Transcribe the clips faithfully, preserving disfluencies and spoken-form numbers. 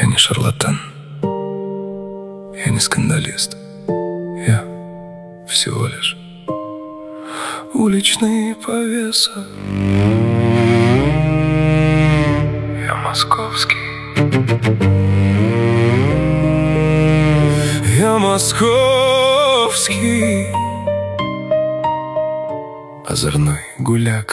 не шарлатан, я не скандалист, я всего лишь уличный повеса. Я московский, я московский озорной гуляка.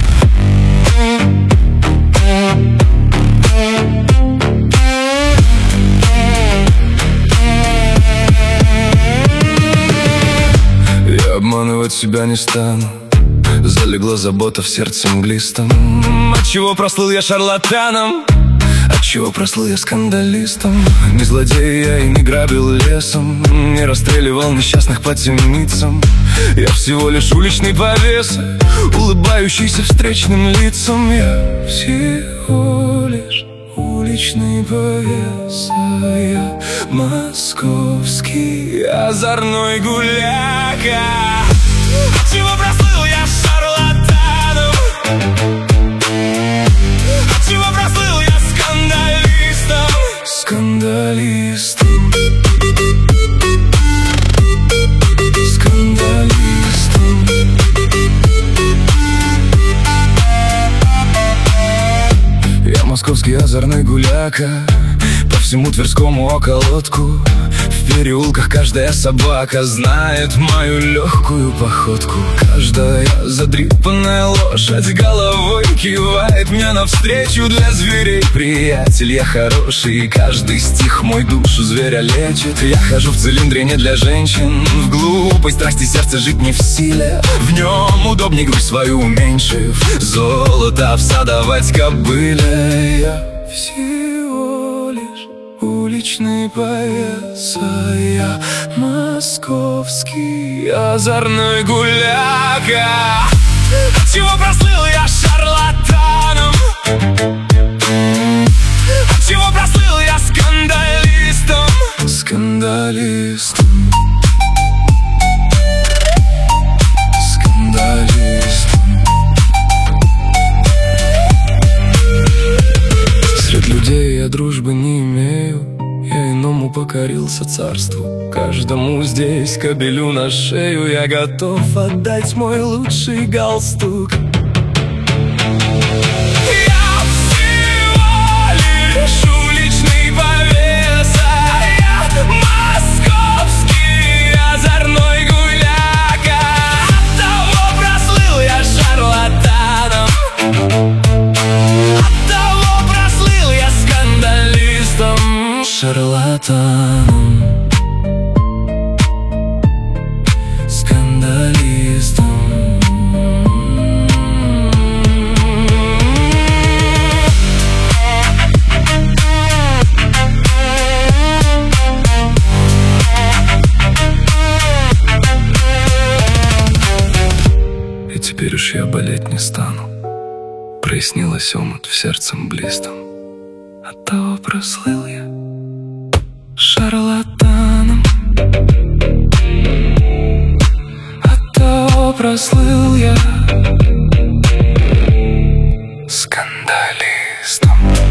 Я обманывать себя не стану, залегла забота в сердце мглистом. Отчего прослыл я шарлатаном, отчего прослыл я скандалистом. Не злодей я и не грабил лесом, не расстреливал несчастных по темницам. Я всего лишь уличный повеса, улыбающийся встречным лицам. Я всего лишь уличный повеса, я московский озорной гуляка. Отчего прослыл я шарлатаном, отчего прослыл я скандалистом, скандалистом, скандалистом. Я московский озорной гуляка, по всему Тверскому околотку. В переулках каждая собака знает мою легкую походку. Каждая задрипанная лошадь головой кивает мне навстречу. Для зверей приятель я хороший, и каждый стих мой душу зверя лечит. Я хожу в цилиндре не для женщин, в глупой страсти сердце жить не в силе. В нем удобней грудь свою уменьшив, золото всадовать кобыле. Я всего лишь уличный повеса, я московский озорной гуляка. Отчего прослыл я шарлатаном, отчего прослыл я скандалистом, скандалистом, скандалистом. Среди людей я дружбы не имею, я иному покорился царству. Каждому здесь кобелю на шею я готов отдать мой лучший галстук. Я всего лишь уличный повеса, я московский озорной гуляка. Оттого прослыл я шарлатаном, оттого прослыл я скандалистом, шарлатаном, скандалистом. И теперь уж я болеть не стану, прояснилось омут в сердце мглистом. Оттого прослыл я шарлатаном, оттого прослыл я скандалистом.